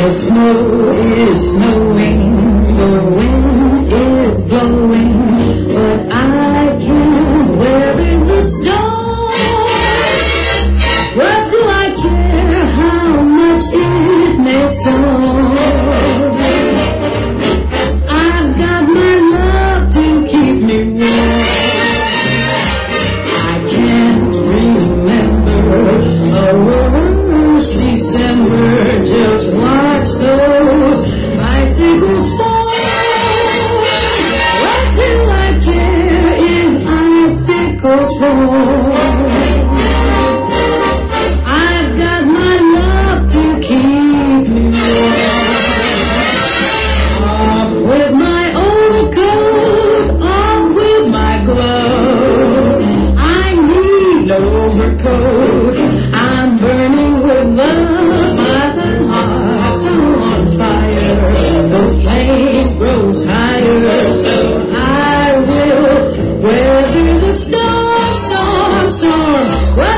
The snow is snowing, the wind is blowing, but I can't weather the storm. What do I care how much it may storm? I've got my love to keep me warm. I can't remember a worse December. Just watch those bicycles fall. What do I care if icicles fall? I've got my love to keep me warm. Off with my overcoat, off with my glove. I need no overcoat. I'm burning with love. My heart's on fire. The flame grows higher, so I will weather the storm, storm, storm.